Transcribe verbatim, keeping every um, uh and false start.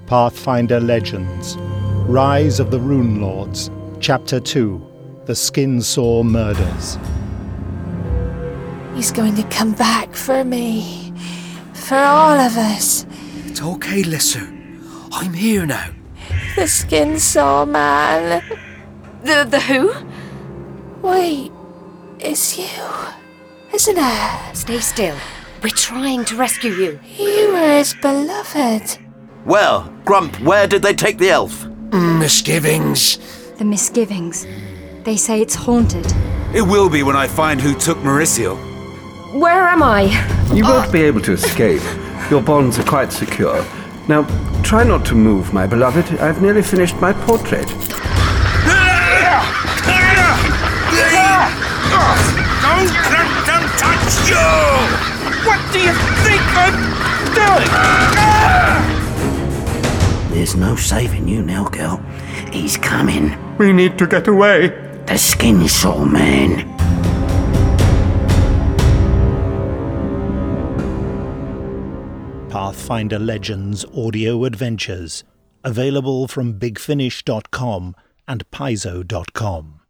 Pathfinder Legends, Rise of the Rune Lords, Chapter two, The Skinsaw Murders. He's going to come back for me. For all of us. It's okay, Lisser. I'm here now. The Skinsaw Man. The the who? Wait, it's you, isn't it? Stay still. We're trying to rescue you. You were his beloved. Well, Grump, where did they take the elf? Misgivings. The misgivings. They say it's haunted. It will be when I find who took Mauricio. Where am I? You won't be able to escape. Your bonds are quite secure. Now, try not to move, my beloved. I've nearly finished my portrait. Don't let them touch you! What do you think I'm doing? There's no saving you now, girl. He's coming. We need to get away. The Skinsaw Man. Pathfinder Legends Audio Adventures, available from big finish dot com and paizo dot com.